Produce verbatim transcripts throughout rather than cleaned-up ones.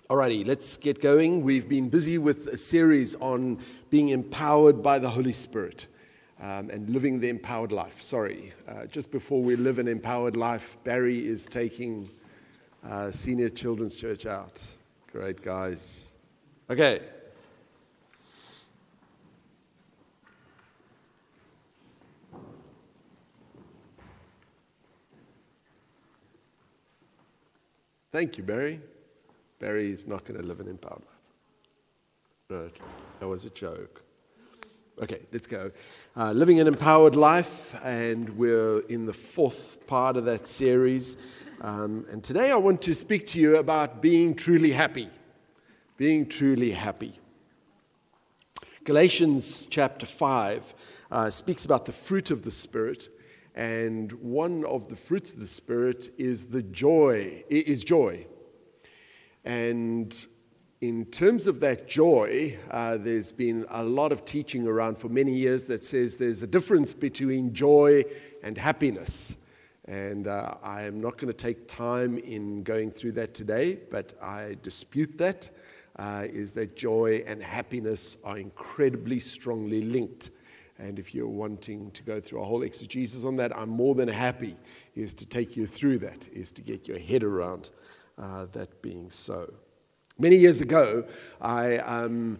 Alrighty, let's get going. We've been busy with a series on being empowered by the Holy Spirit um, and living the empowered life. Sorry, uh, just before we live an empowered life, Barry is taking uh, Senior Children's Church out. Great, guys. Okay. Thank you, Barry. Barry is not going to live an empowered life. No, that was a joke. Okay, let's go. Uh, living an empowered life, and we're in the fourth part of that series. Um, and today I want to speak to you about being truly happy. Being truly happy. Galatians chapter five uh, speaks about the fruit of the Spirit, and one of the fruits of the Spirit is the joy. Is joy. And in terms of that joy, uh, there's been a lot of teaching around for many years that says there's a difference between joy and happiness. And uh, I am not going to take time in going through that today, but I dispute that, uh, is that joy and happiness are incredibly strongly linked. And if you're wanting to go through a whole exegesis on that, I'm more than happy is to take you through that, is to get your head around Uh, that being so. Many years ago, I um,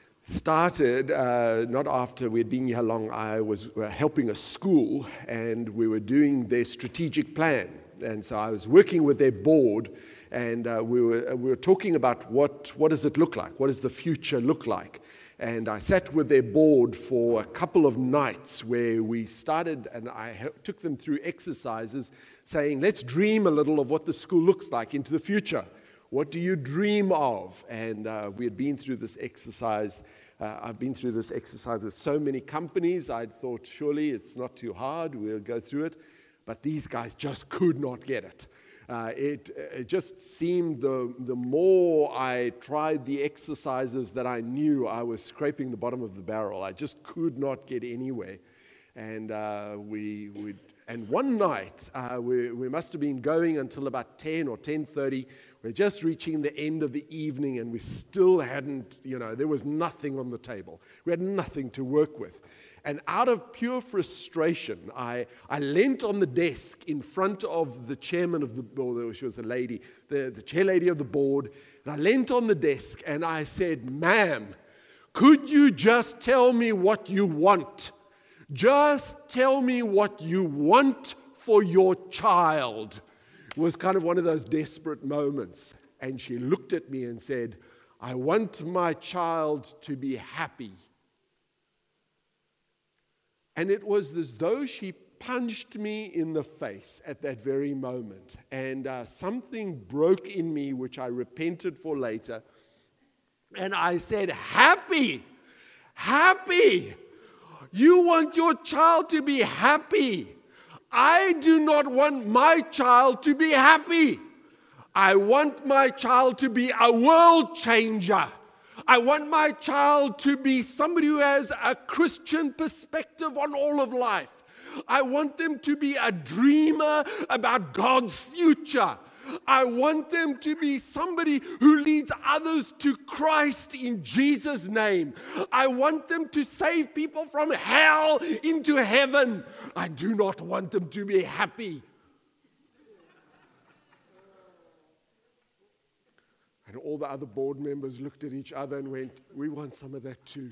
started, uh, not after we'd been here long, I was uh, helping a school, and we were doing their strategic plan. And so I was working with their board, and uh, we were uh, we were talking about what, what does it look like? What does the future look like? And I sat with their board for a couple of nights where we started, and I took them through exercises saying, let's dream a little of what the school looks like into the future. What do you dream of? And uh, we had been through this exercise. Uh, I've been through this exercise with so many companies. I thought, surely it's not too hard. We'll go through it. But these guys just could not get it. Uh, it, it just seemed the, the more I tried the exercises that I knew, I was scraping the bottom of the barrel. I just could not get anywhere. And uh, we, we and one night, uh, we, we must have been going until about ten or ten thirty. We're just reaching the end of the evening, and we still hadn't, you know, there was nothing on the table. We had nothing to work with. And out of pure frustration, I, I leant on the desk in front of the chairman of the board, she was a lady, the, the chair lady of the board, and I leant on the desk and I said, ma'am, could you just tell me what you want? Just tell me what you want for your child. It was kind of one of those desperate moments. And she looked at me and said, I want my child to be happy. And it was as though she punched me in the face at that very moment. And uh, something broke in me, which I repented for later. And I said, happy, happy. You want your child to be happy. I do not want my child to be happy. I want my child to be a world changer. I want my child to be somebody who has a Christian perspective on all of life. I want them to be a dreamer about God's future. I want them to be somebody who leads others to Christ in Jesus' name. I want them to save people from hell into heaven. I do not want them to be happy. And all the other board members looked at each other and went, we want some of that too.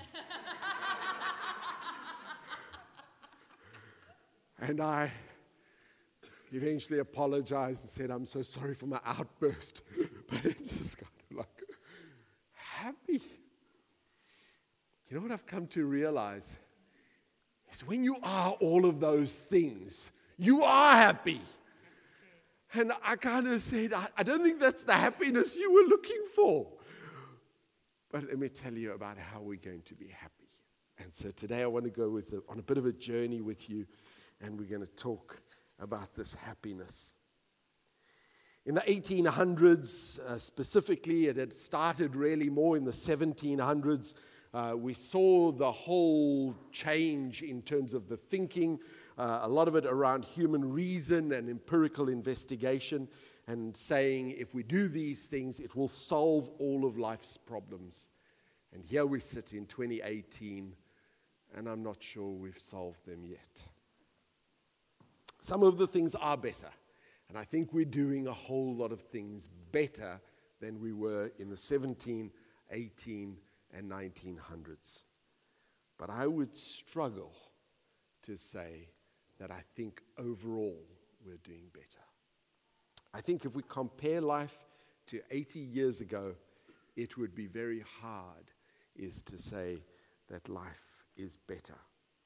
And I eventually apologized and said, I'm so sorry for my outburst. But it's just kind of like, happy. You know what I've come to realize? Is when you are all of those things, you are happy. And I kind of said, I, I don't think that's the happiness you were looking for. But let me tell you about how we're going to be happy. And so today I want to go with a, on a bit of a journey with you, and we're going to talk about this happiness. In the eighteen hundreds, uh, specifically, it had started really more in the seventeen hundreds. Uh, we saw the whole change in terms of the thinking, uh, a lot of it around human reason and empirical investigation. and saying, if we do these things, it will solve all of life's problems. And here we sit in twenty eighteen, and I'm not sure we've solved them yet. Some of the things are better, and I think we're doing a whole lot of things better than we were in the seventeen, eighteen, and nineteen hundreds. But I would struggle to say that I think overall we're doing better. I think if we compare life to eighty years ago, it would be very hard is to say that life is better.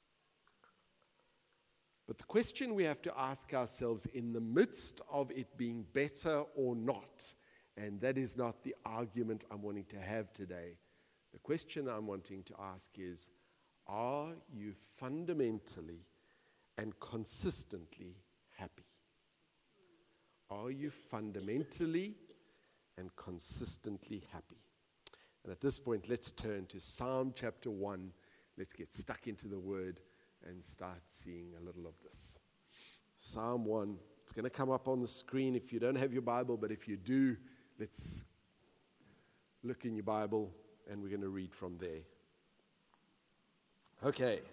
But the question we have to ask ourselves in the midst of it being better or not, and that is not the argument I'm wanting to have today, the question I'm wanting to ask is, are you fundamentally and consistently happy? Are you fundamentally and consistently happy? And at this point, let's turn to Psalm chapter one. Let's get stuck into the word and start seeing a little of this. Psalm one. It's going to come up on the screen if you don't have your Bible, but if you do, let's look in your Bible and we're going to read from there. Okay.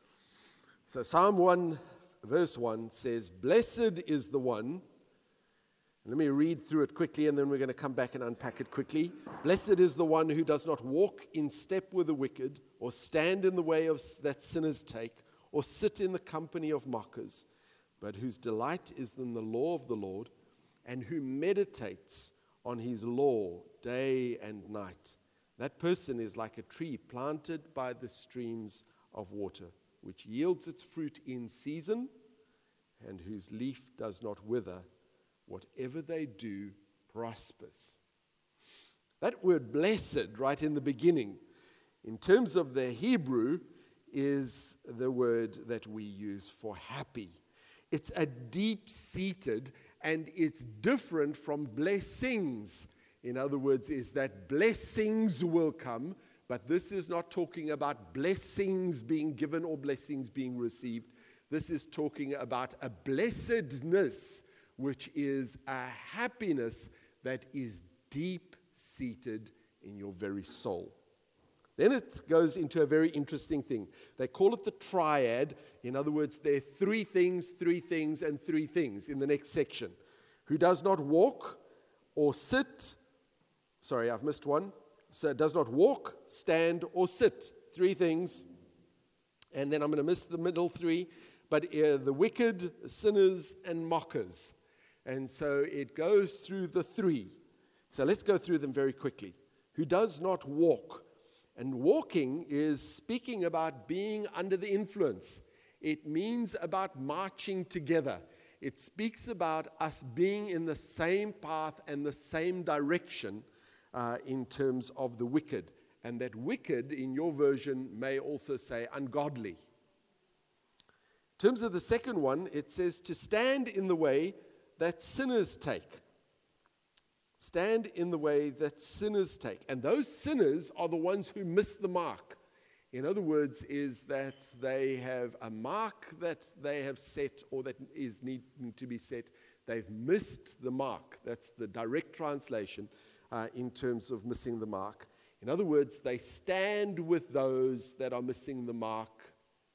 So Psalm one, verse one says, "Blessed is the one." Let me read through it quickly, and then we're going to come back and unpack it quickly. "Blessed is the one who does not walk in step with the wicked, or stand in the way of that sinners take, or sit in the company of mockers, but whose delight is in the law of the Lord, and who meditates on his law day and night. That person is like a tree planted by the streams of water, which yields its fruit in season, and whose leaf does not wither. Whatever they do prospers." That word blessed right in the beginning, in terms of the Hebrew, is the word that we use for happy. It's a deep-seated, and it's different from blessings. In other words, is that blessings will come, but this is not talking about blessings being given or blessings being received. This is talking about a blessedness, which is a happiness that is deep-seated in your very soul. Then it goes into a very interesting thing. They call it the triad. In other words, there are three things, three things, and three things in the next section. Who does not walk or sit. Sorry, I've missed one. So does not walk, stand, or sit. Three things. And then I'm going to miss the middle three. But uh, the wicked, sinners, and mockers. And so it goes through the three. So let's go through them very quickly. Who does not walk. And walking is speaking about being under the influence. It means about marching together. It speaks about us being in the same path and the same direction uh, in terms of the wicked. And that wicked, in your version, may also say ungodly. In terms of the second one, it says to stand in the way that sinners take. Stand in the way that sinners take. And those sinners are the ones who miss the mark. In other words, is that they have a mark that they have set or that is needing to be set. They've missed the mark. That's the direct translation uh, in terms of missing the mark. In other words, they stand with those that are missing the mark,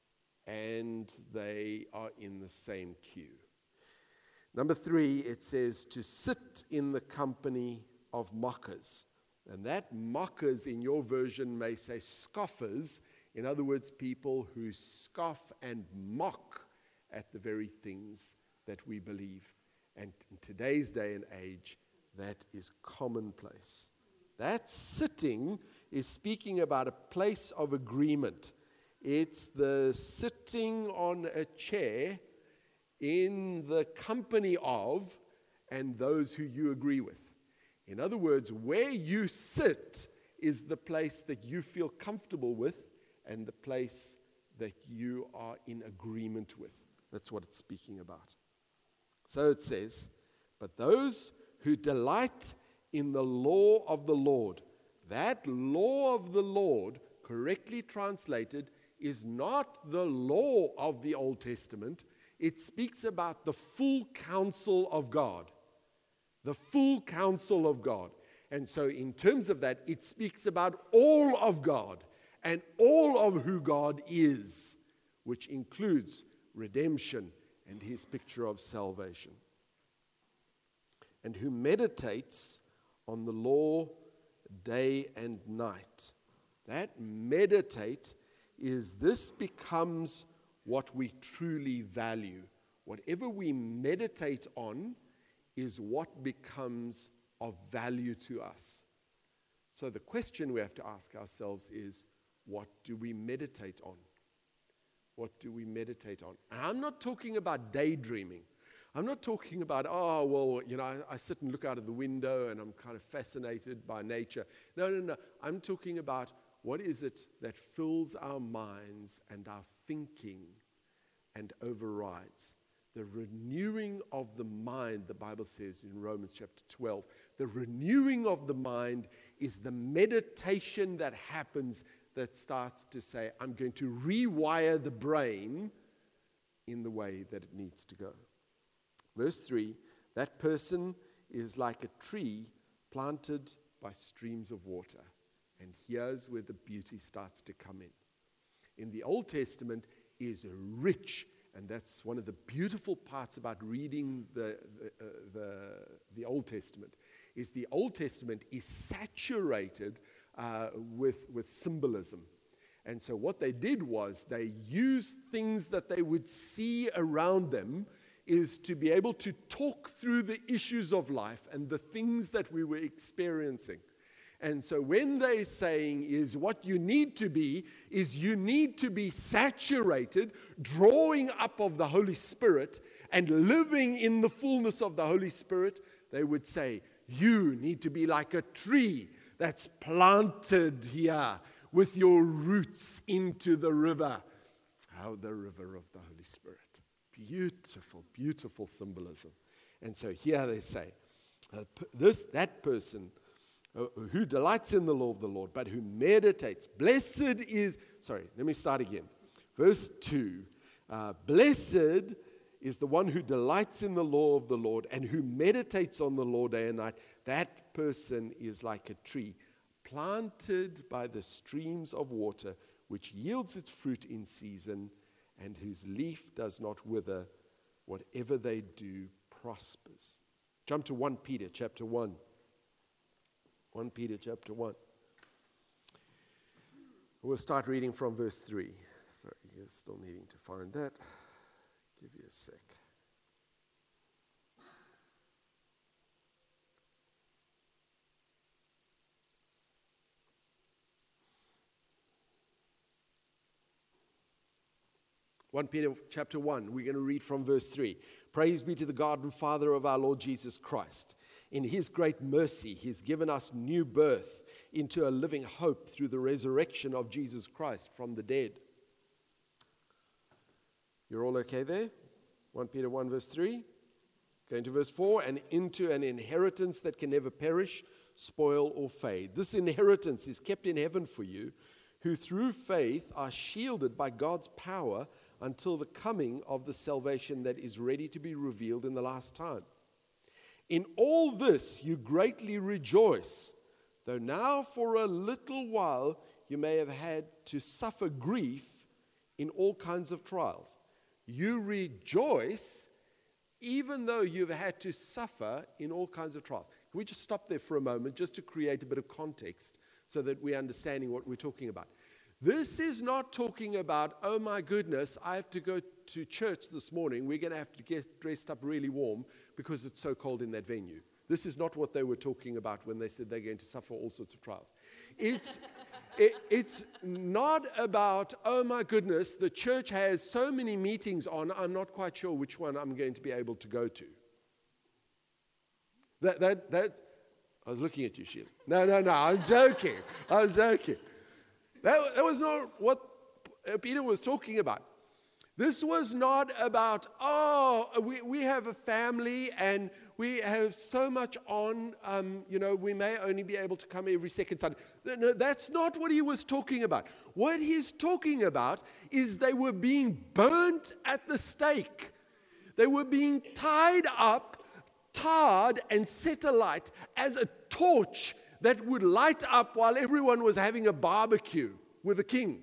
and they are in the same queue. Number three, it says to sit in the company of mockers. And that mockers in your version may say scoffers. In other words, people who scoff and mock at the very things that we believe. And in today's day and age, that is commonplace. That sitting is speaking about a place of agreement. It's the sitting on a chair in the company of and those who you agree with. In other words, where you sit is the place that you feel comfortable with and the place that you are in agreement with. That's what it's speaking about. So it says, but those who delight in the law of the Lord, that law of the Lord, correctly translated, is not the law of the Old Testament. It speaks about the full counsel of God. the full counsel of God. And so in terms of that, it speaks about all of God and all of who God is, which includes redemption and his picture of salvation. And who meditates on the law day and night. That meditate is this becomes what we truly value. Whatever we meditate on is what becomes of value to us. So the question we have to ask ourselves is, what do we meditate on? What do we meditate on? And I'm not talking about daydreaming. I'm not talking about, oh, well, you know, I, I sit and look out of the window and I'm kind of fascinated by nature. No, no, no. I'm talking about what is it that fills our minds and our thinking and overrides. The renewing of the mind, the Bible says in Romans chapter twelve, the renewing of the mind is the meditation that happens that starts to say, I'm going to rewire the brain in the way that it needs to go. Verse three, that person is like a tree planted by streams of water. And here's where the beauty starts to come in. In the Old Testament is rich, and that's one of the beautiful parts about reading the, the, uh, the, the Old Testament, is the Old Testament is saturated uh, with, with symbolism. And so what they did was they used things that they would see around them is to be able to talk through the issues of life and the things that we were experiencing. And so when they're saying is what you need to be, is you need to be saturated, drawing up of the Holy Spirit and living in the fullness of the Holy Spirit, they would say, you need to be like a tree that's planted here with your roots into the river. Oh, the river of the Holy Spirit. Beautiful, beautiful symbolism. And so here they say, uh, this that person who delights in the law of the Lord, but who meditates. Blessed is, sorry, let me start again. Verse two, uh, blessed is the one who delights in the law of the Lord and who meditates on the law day and night. That person is like a tree planted by the streams of water, which yields its fruit in season and whose leaf does not wither. Whatever they do prospers. Jump to First Peter chapter one. First Peter chapter one. We'll start reading from verse three. Sorry, you're still needing to find that. Give you a sec. First Peter chapter one, we're going to read from verse three. Praise be to the God and Father of our Lord Jesus Christ. In his great mercy, he's given us new birth into a living hope through the resurrection of Jesus Christ from the dead. You're all okay there? First Peter one verse three. Going to verse four, and into an inheritance that can never perish, spoil, or fade. This inheritance is kept in heaven for you, who through faith are shielded by God's power until the coming of the salvation that is ready to be revealed in the last time. In all this you greatly rejoice, though now for a little while you may have had to suffer grief in all kinds of trials. You rejoice even though you've had to suffer in all kinds of trials. Can we just stop there for a moment just to create a bit of context so that we're understanding what we're talking about? This is not talking about, oh my goodness, I have to go to church this morning. We're going to have to get dressed up really warm because it's so cold in that venue. This is not what they were talking about when they said they're going to suffer all sorts of trials. It's, it, it's not about, oh my goodness, the church has so many meetings on, I'm not quite sure which one I'm going to be able to go to. That, that, that, I was looking at you, Sheila. No, no, no, I'm joking. I'm joking. That, that was not what Peter was talking about. This was not about, oh, we, we have a family and we have so much on, um, you know, we may only be able to come every second Sunday. No, that's not what he was talking about. What he's talking about is they were being burnt at the stake. They were being tied up, tarred and set alight as a torch that would light up while everyone was having a barbecue with the king.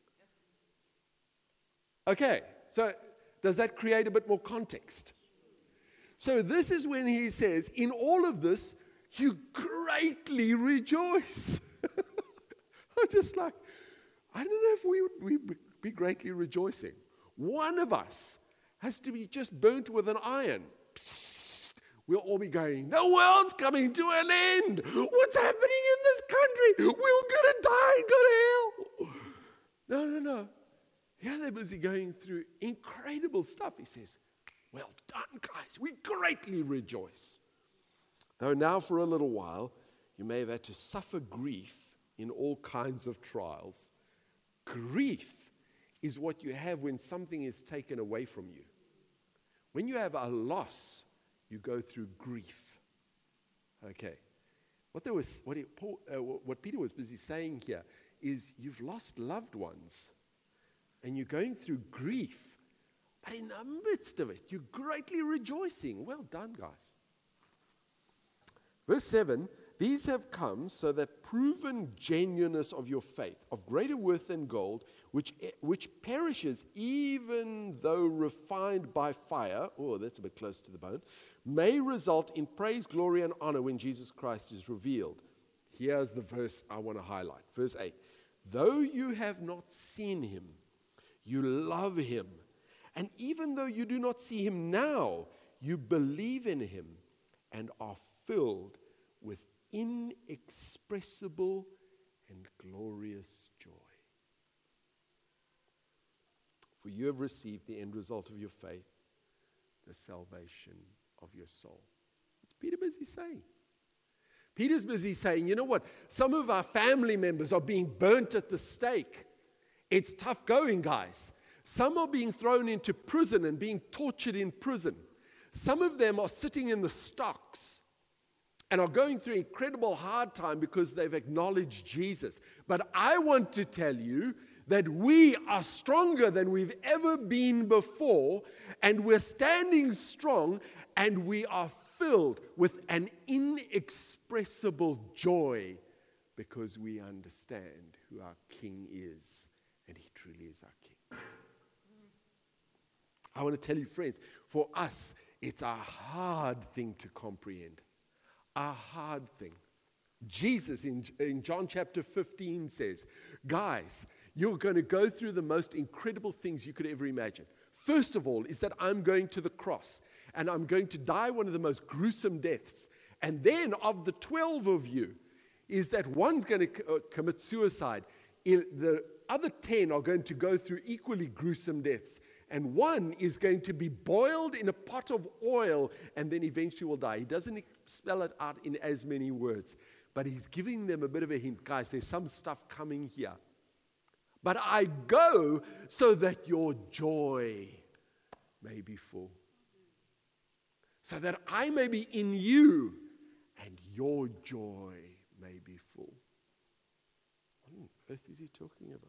Okay, so does that create a bit more context? So this is when he says, in all of this, you greatly rejoice. I'm just like, I don't know if we would we be greatly rejoicing. One of us has to be just burnt with an iron. Psst, we'll all be going, the world's coming to an end. What's happening in this country? We're going to die and go to hell. No, no, no. Yeah, they're busy going through incredible stuff. He says, well done, guys. We greatly rejoice. Though now for a little while, you may have had to suffer grief in all kinds of trials. Grief is what you have when something is taken away from you. When you have a loss, you go through grief. Okay. What there was, what, he, Paul, uh, what Peter was busy saying here is you've lost loved ones and you're going through grief, but in the midst of it, you're greatly rejoicing. Well done, guys. Verse seven, these have come so that proven genuineness of your faith, of greater worth than gold, which, which perishes even though refined by fire, oh, that's a bit close to the bone, may result in praise, glory, and honor when Jesus Christ is revealed. Here's the verse I want to highlight. Verse eight, though you have not seen him, you love him. And even though you do not see him now, you believe in him and are filled with inexpressible and glorious joy. For you have received the end result of your faith, the salvation of your soul. What's Peter busy saying? Peter's busy saying, you know what? Some of our family members are being burnt at the stake. It's tough going, guys. Some are being thrown into prison and being tortured in prison. Some of them are sitting in the stocks and are going through incredible hard time because they've acknowledged Jesus. But I want to tell you that we are stronger than we've ever been before, and we're standing strong, and we are filled with an inexpressible joy because we understand who our King is, and he truly is our King. I want to tell you, friends, for us, it's a hard thing to comprehend. A hard thing. Jesus in, in John chapter fifteen says, guys, you're going to go through the most incredible things you could ever imagine. First of all is that I'm going to the cross and I'm going to die one of the most gruesome deaths. And then of the twelve of you is that one's going to uh, commit suicide. In, the other ten are going to go through equally gruesome deaths. And one is going to be boiled in a pot of oil and then eventually will die. He doesn't spell it out in as many words, but he's giving them a bit of a hint. Guys, there's some stuff coming here. But I go so that your joy may be full. So that I may be in you and your joy may be full. What on earth is he talking about?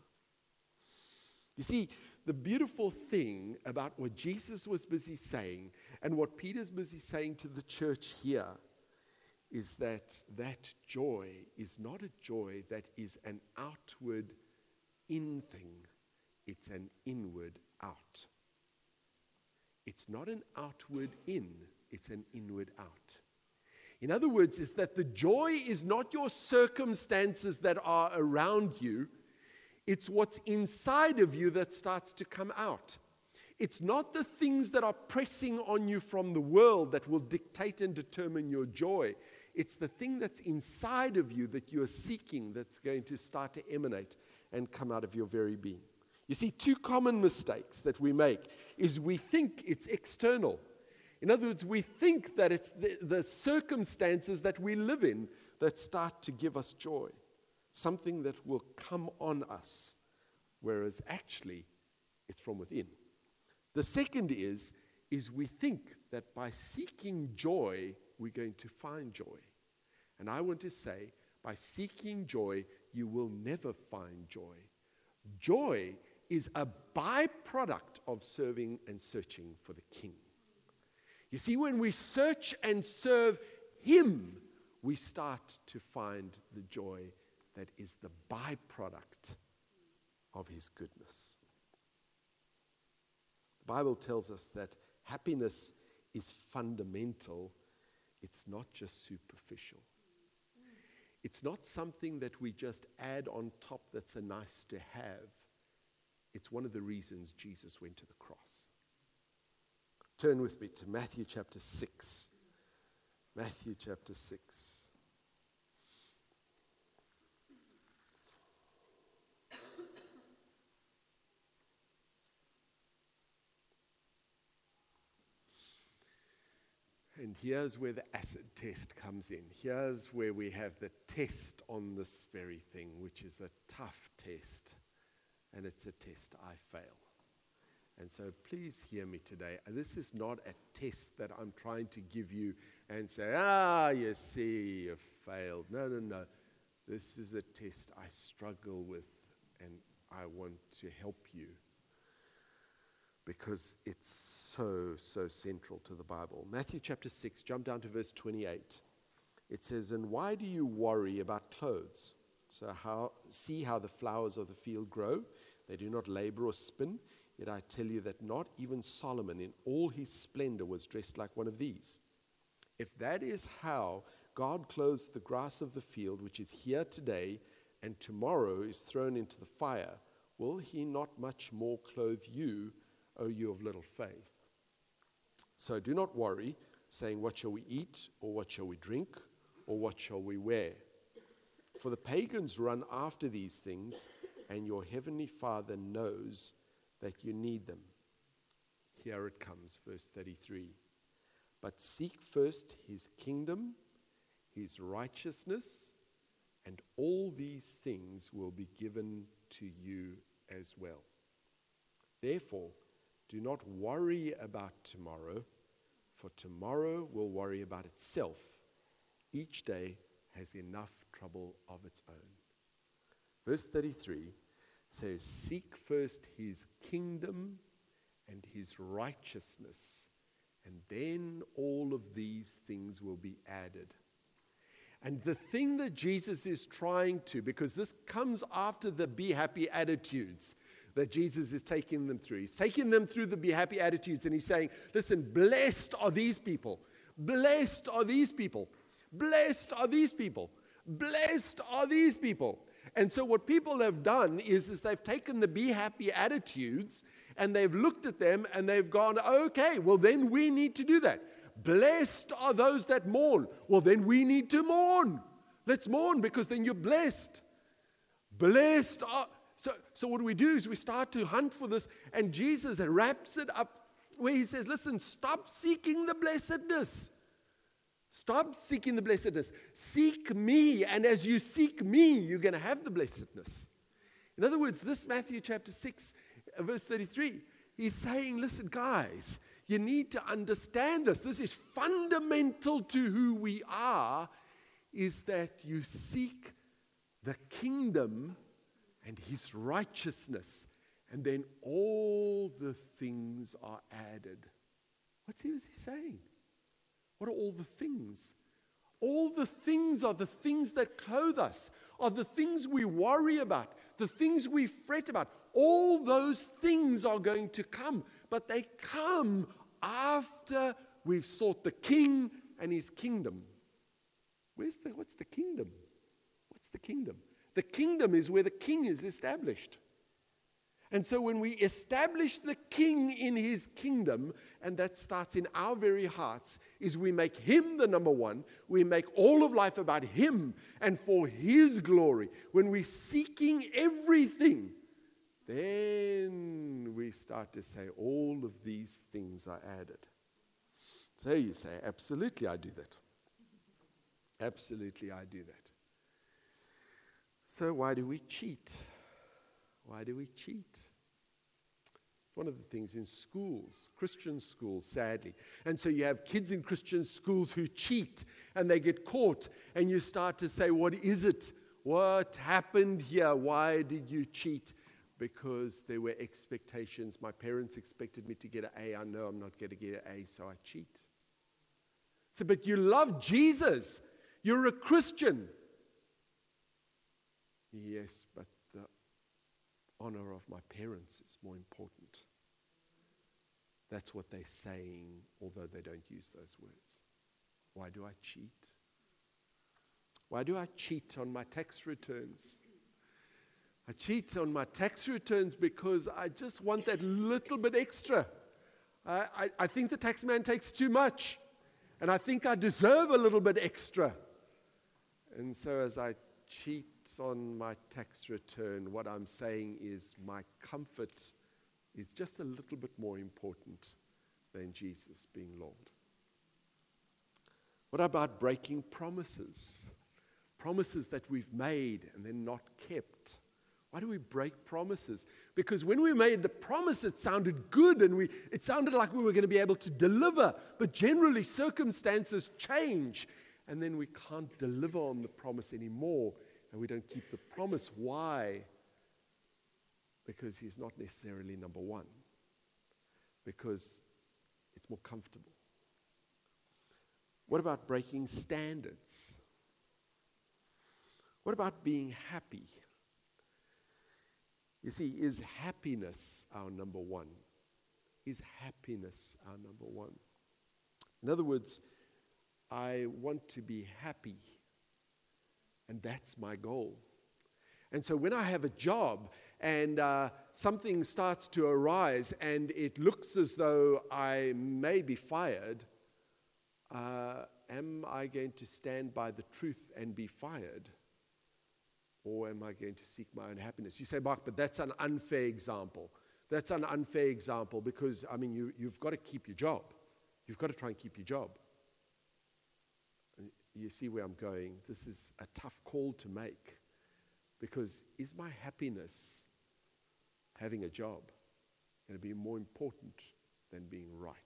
You see, the beautiful thing about what Jesus was busy saying and what Peter's busy saying to the church here is that that joy is not a joy that is an outward in thing. It's an inward out. It's not an outward in, it's an inward out. In other words, is that the joy is not your circumstances that are around you. It's what's inside of you that starts to come out. It's not the things that are pressing on you from the world that will dictate and determine your joy. It's the thing that's inside of you that you are seeking that's going to start to emanate and come out of your very being. You see, two common mistakes that we make is we think it's external. In other words, we think that it's the, the circumstances that we live in that start to give us joy. Something that will come on us, whereas actually it's from within. The second is, is we think that by seeking joy, we're going to find joy. And I want to say, by seeking joy, you will never find joy. Joy is a byproduct of serving and searching for the King. You see, when we search and serve Him, we start to find the joy that is the byproduct of His goodness. The Bible tells us that happiness is fundamental. It's not just superficial. It's not something that we just add on top that's a nice to have. It's one of the reasons Jesus went to the cross. Turn with me to Matthew chapter six. Matthew chapter six. And here's where the acid test comes in. Here's where we have the test on this very thing, which is a tough test. And it's a test I fail. And so please hear me today. This is not a test that I'm trying to give you and say, ah, you see, you failed. No, no, no. This is a test I struggle with, and I want to help you, because it's so, so central to the Bible. Matthew chapter six, jump down to verse twenty-eight. It says, and why do you worry about clothes? So how see how the flowers of the field grow? They do not labor or spin. Yet I tell you that not even Solomon in all his splendor was dressed like one of these. If that is how God clothes the grass of the field, which is here today and tomorrow is thrown into the fire, will He not much more clothe you, O you of little faith? So do not worry, saying, what shall we eat, or what shall we drink, or what shall we wear? For the pagans run after these things, and your heavenly Father knows that you need them. Here it comes, verse thirty-three. But seek first His kingdom, His righteousness, and all these things will be given to you as well. Therefore, do not worry about tomorrow, for tomorrow will worry about itself. Each day has enough trouble of its own. Verse thirty-three says, seek first His kingdom and His righteousness, and then all of these things will be added. And the thing that Jesus is trying to, because this comes after the be happy attitudes that Jesus is taking them through. He's taking them through the be happy attitudes, and He's saying, listen, blessed are these people. Blessed are these people. Blessed are these people. Blessed are these people. And so what people have done is, is they've taken the be happy attitudes and they've looked at them and they've gone, okay, well then we need to do that. Blessed are those that mourn. Well then we need to mourn. Let's mourn, because then you're blessed. Blessed are... So, so what we do is we start to hunt for this, and Jesus wraps it up where He says, listen, stop seeking the blessedness. Stop seeking the blessedness. Seek me, and as you seek me, you're going to have the blessedness. In other words, this Matthew chapter six, verse thirty-three, He's saying, listen, guys, you need to understand this. This is fundamental to who we are, is that you seek the kingdom and His righteousness, and then all the things are added. What's he, was he saying? What are all the things? All the things are the things that clothe us, are the things we worry about, the things we fret about. All those things are going to come, but they come after we've sought the King and His kingdom. Where's the, what's the kingdom? What's the kingdom? The kingdom is where the King is established. And so when we establish the King in His kingdom, and that starts in our very hearts, is we make Him the number one. We make all of life about Him and for His glory. When we're seeking everything, then we start to say all of these things are added. So you say, absolutely I do that. Absolutely I do that. So why do we cheat? Why do we cheat? One of the things in schools, Christian schools, sadly. And so you have kids in Christian schools who cheat, and they get caught, and you start to say, what is it? What happened here? Why did you cheat? Because there were expectations. My parents expected me to get an A. I know I'm not going to get an A, so I cheat. So, but you love Jesus. You're a Christian. Yes, but the honor of my parents is more important. That's what they're saying, although they don't use those words. Why do I cheat? Why do I cheat on my tax returns? I cheat on my tax returns because I just want that little bit extra. I, I, I think the tax man takes too much, and I think I deserve a little bit extra. And so as I cheat on my tax return, what I'm saying is my comfort is just a little bit more important than Jesus being Lord. What about breaking promises? Promises that we've made and then not kept. Why do we break promises? Because when we made the promise, it sounded good and we it sounded like we were going to be able to deliver. But generally, circumstances change. And then we can't deliver on the promise anymore. And we don't keep the promise. Why? Because he's not necessarily number one. Because it's more comfortable. What about breaking standards? What about being happy? You see, is happiness our number one? Is happiness our number one? In other words, I want to be happy, and that's my goal. And so when I have a job and uh, something starts to arise and it looks as though I may be fired, uh, am I going to stand by the truth and be fired? Or am I going to seek my own happiness? You say, Mark, but that's an unfair example. That's an unfair example because, I mean, you, you've got to keep your job. You've got to try and keep your job. And you see where I'm going? This is a tough call to make because is my happiness having a job going to be more important than being right?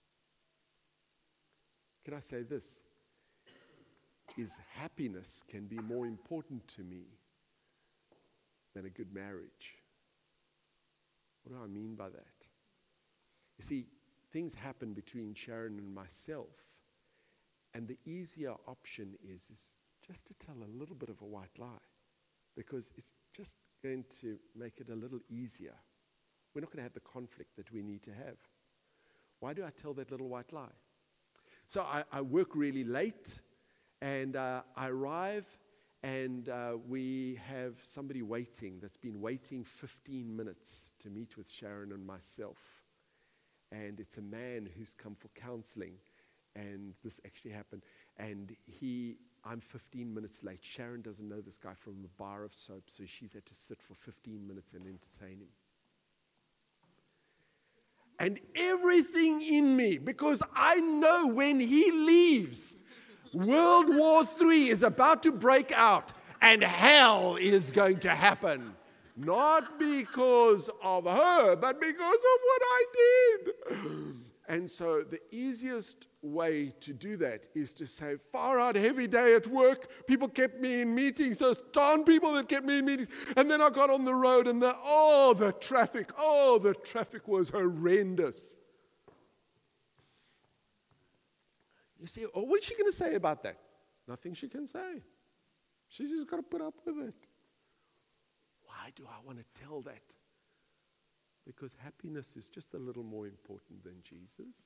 Can I say this? Is happiness can be more important to me than a good marriage. What do I mean by that? You see, things happen between Sharon and myself, and the easier option is, is just to tell a little bit of a white lie, because it's just going to make it a little easier. We're not going to have the conflict that we need to have. Why do I tell that little white lie? So I, I work really late, and uh, I arrive, and uh, we have somebody waiting that's been waiting fifteen minutes to meet with Sharon and myself. And it's a man who's come for counseling, and this actually happened. And he, I'm fifteen minutes late. Sharon doesn't know this guy from a bar of soap, so she's had to sit for fifteen minutes and entertain him. And everything in me, because I know when he leaves, World War Three is about to break out, and hell is going to happen. Not because of her, but because of what I did. And so the easiest way to do that is to say, far out, heavy day at work. People kept me in meetings. Those darn people that kept me in meetings. And then I got on the road, and the, oh, the traffic. Oh, the traffic was horrendous. You see, oh, what is she going to say about that? Nothing she can say. She's just got to put up with it. Why do I want to tell that? Because happiness is just a little more important than Jesus.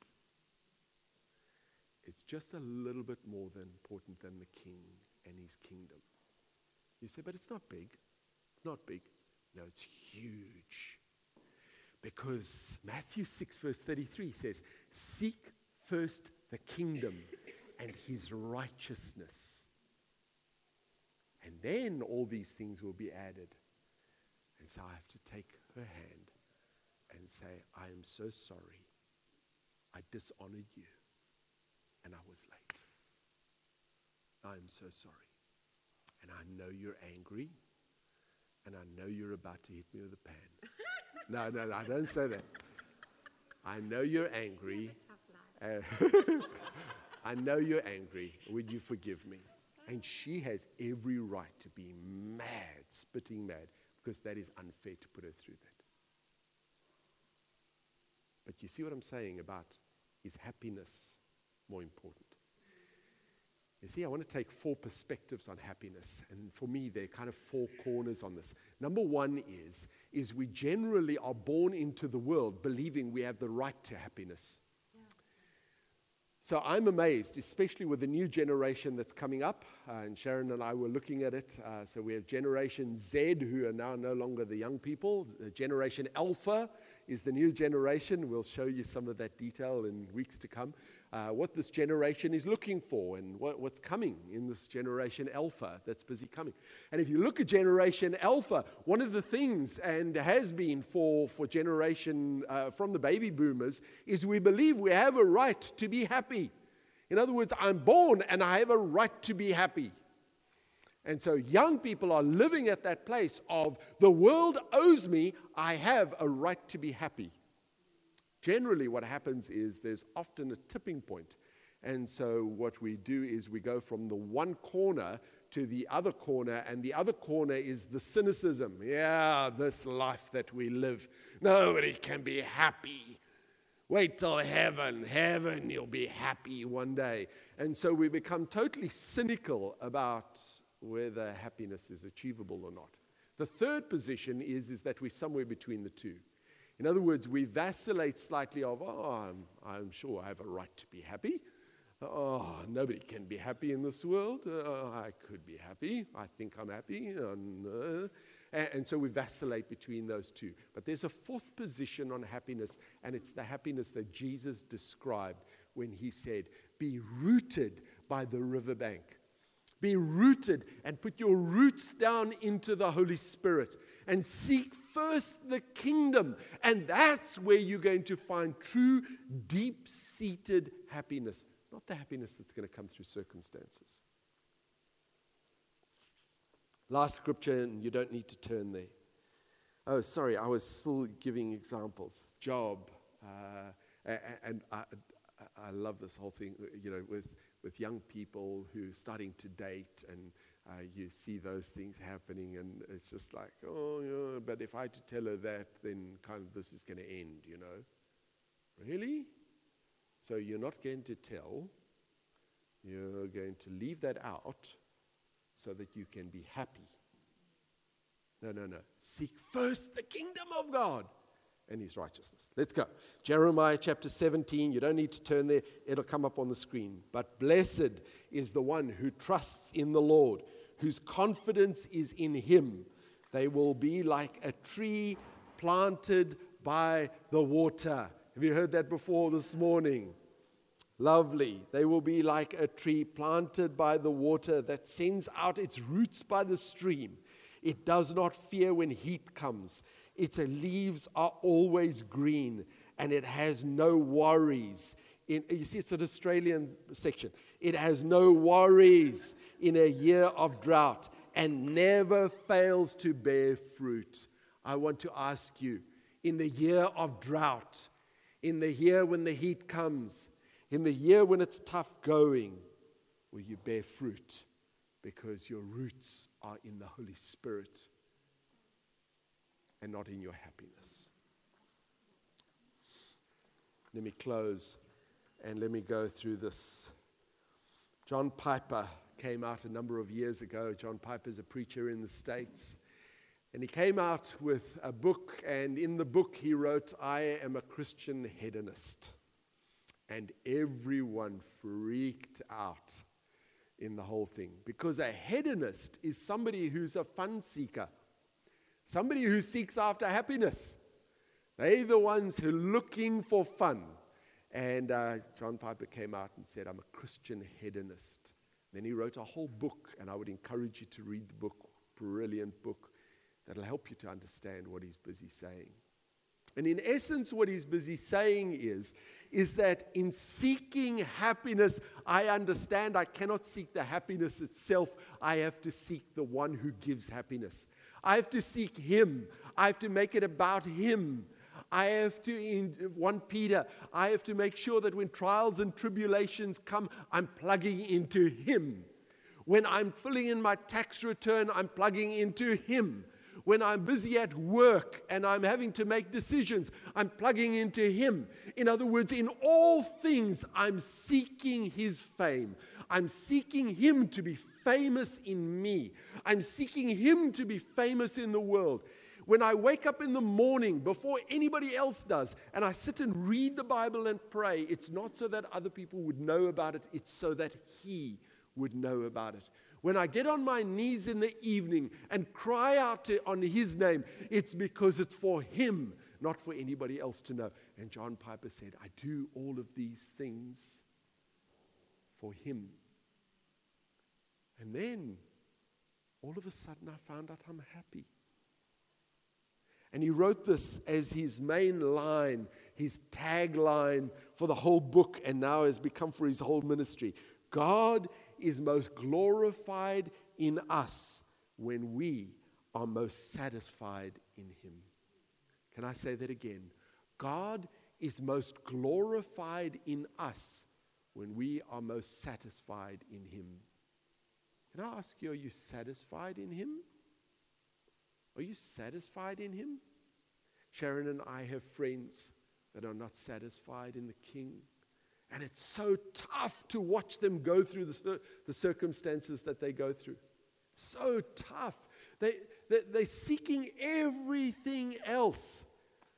It's just a little bit more than important than the king and his kingdom. You say, but it's not big. It's not big. No, it's huge. Because Matthew six verse thirty-three says, seek first the kingdom and his righteousness. And then all these things will be added. And so I have to take her hand and say, I am so sorry. I dishonored you. And I was late. I am so sorry. And I know you're angry. And I know you're about to hit me with a pan. No, no, no, I don't say that. I know you're angry. Uh, I know you're angry. Would you forgive me? And she has every right to be mad, spitting mad, because that is unfair to put her through that. But you see what I'm saying about, is happiness more important? You see, I want to take four perspectives on happiness. And for me, there are kind of four corners on this. Number one is, is we generally are born into the world believing we have the right to happiness. Yeah. So I'm amazed, especially with the new generation that's coming up. Uh, and Sharon and I were looking at it. Uh, so we have Generation Z, who are now no longer the young people. Uh, Generation Alpha is the new generation. We'll show you some of that detail in weeks to come. Uh, what this generation is looking for and what, what's coming in this Generation Alpha that's busy coming. And if you look at Generation Alpha, one of the things, and has been for, for generation uh, from the baby boomers, is we believe we have a right to be happy. In other words, I'm born and I have a right to be happy. And so young people are living at that place of the world owes me, I have a right to be happy. Generally, what happens is there's often a tipping point. And so what we do is we go from the one corner to the other corner, and the other corner is the cynicism. Yeah, this life that we live, nobody can be happy. Wait till heaven, heaven, you'll be happy one day. And so we become totally cynical about whether happiness is achievable or not. The third position is, is that we're somewhere between the two. In other words, we vacillate slightly of, oh, I'm, I'm sure I have a right to be happy. Oh, nobody can be happy in this world. Uh, I could be happy. I think I'm happy. And, uh, and, and so we vacillate between those two. But there's a fourth position on happiness, and it's the happiness that Jesus described when he said, be rooted by the riverbank. Be rooted and put your roots down into the Holy Spirit and seek first the kingdom. And that's where you're going to find true, deep-seated happiness, not the happiness that's going to come through circumstances. Last scripture, and you don't need to turn there. Oh, sorry, I was still giving examples. Job, uh, and I, I love this whole thing, you know, with with young people who are starting to date, and uh, you see those things happening, and it's just like, oh, yeah, but if I had to tell her that, then kind of this is going to end, you know. Really? So you're not going to tell, you're going to leave that out so that you can be happy. No, no, no. Seek first the kingdom of God and his righteousness. Let's go. Jeremiah chapter seventeen. You don't need to turn there. It'll come up on the screen. But blessed is the one who trusts in the Lord, whose confidence is in him. They will be like a tree planted by the water. Have you heard that before this morning? Lovely. They will be like a tree planted by the water that sends out its roots by the stream. It does not fear when heat comes. Its leaves are always green, and it has no worries. In, you see, it's an Australian section. It has no worries in a year of drought and never fails to bear fruit. I want to ask you, in the year of drought, in the year when the heat comes, in the year when it's tough going, will you bear fruit? Because your roots are in the Holy Spirit and not in your happiness. Let me close and let me go through this. John Piper came out a number of years ago. John Piper is a preacher in the States. And he came out with a book, and in the book he wrote, I am a Christian hedonist. And everyone freaked out in the whole thing. Because a hedonist is somebody who's a fun seeker. Somebody who seeks after happiness. They're the ones who are looking for fun. And uh, John Piper came out and said, I'm a Christian hedonist. Then he wrote a whole book, and I would encourage you to read the book. Brilliant book that'll help you to understand what he's busy saying. And in essence, what he's busy saying is, is that in seeking happiness, I understand I cannot seek the happiness itself. I have to seek the one who gives happiness. I have to seek him. I have to make it about him. I have to, in First Peter, I have to make sure that when trials and tribulations come, I'm plugging into him. When I'm filling in my tax return, I'm plugging into him. When I'm busy at work and I'm having to make decisions, I'm plugging into him. In other words, in all things, I'm seeking his fame. I'm seeking Him to be famous in me. I'm seeking Him to be famous in the world. When I wake up in the morning before anybody else does, and I sit and read the Bible and pray, it's not so that other people would know about it, it's so that He would know about it. When I get on my knees in the evening and cry out to, on His name, it's because it's for Him, not for anybody else to know. And John Piper said, I do all of these things for Him. And then, all of a sudden, I found out I'm happy. And he wrote this as his main line, his tagline for the whole book, and now has become for his whole ministry. God is most glorified in us when we are most satisfied in Him. Can I say that again? God is most glorified in us when we are most satisfied in Him. Can I ask you, are you satisfied in Him? Are you satisfied in Him? Sharon and I have friends that are not satisfied in the King. And it's so tough to watch them go through the, the circumstances that they go through. So tough. They, they, they're seeking everything else.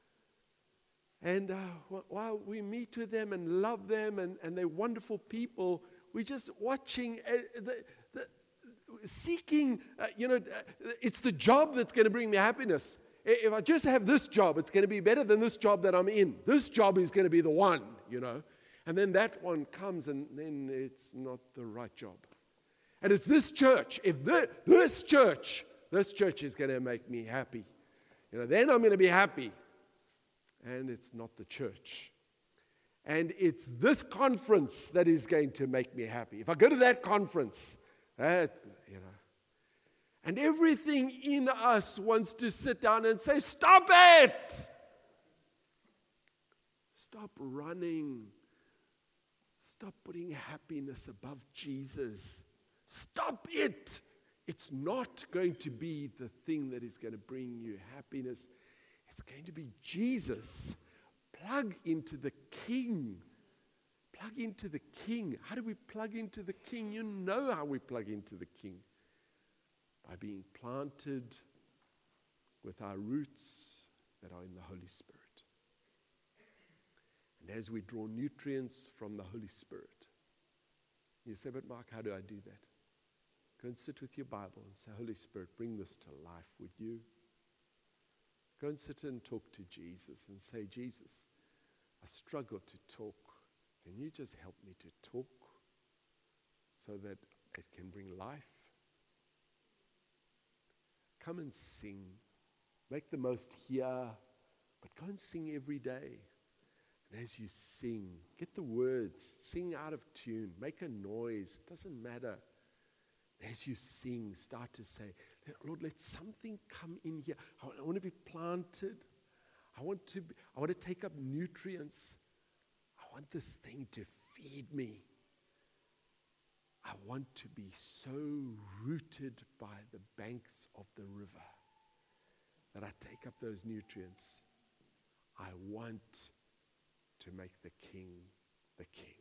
And uh, while we meet with them and love them and, and they're wonderful people, we're just watching uh, the, the seeking, uh, you know, uh, it's the job that's going to bring me happiness. If I just have this job, it's going to be better than this job that I'm in. This job is going to be the one, you know. And then that one comes and then it's not the right job. And it's this church. If the, this church, this church is going to make me happy, you know, then I'm going to be happy. And it's not the church. And it's this conference that is going to make me happy. If I go to that conference, that, you know. And everything in us wants to sit down and say, stop it! Stop running. Stop putting happiness above Jesus. Stop it! It's not going to be the thing that is going to bring you happiness. It's going to be Jesus. Plug into the King. Plug into the King. How do we plug into the King? You know how we plug into the King. By being planted with our roots that are in the Holy Spirit. And as we draw nutrients from the Holy Spirit, you say, but Mark, how do I do that? Go and sit with your Bible and say, Holy Spirit, bring this to life, would you? Go and sit and talk to Jesus and say, Jesus, I struggle to talk. Can you just help me to talk so that it can bring life? Come and sing. Make the most here, but go and sing every day. And as you sing, get the words, sing out of tune, make a noise, doesn't matter. As you sing, start to say, Lord, let something come in here. I want to be planted. I want to be, I want to take up nutrients. I want this thing to feed me. I want to be so rooted by the banks of the river that I take up those nutrients. I want to make the King the King.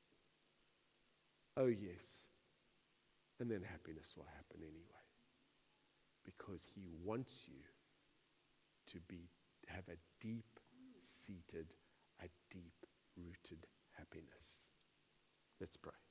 Oh, yes. And then happiness will happen anyway. Because He wants you to be have a deep-seated, a deep-rooted happiness. Let's pray.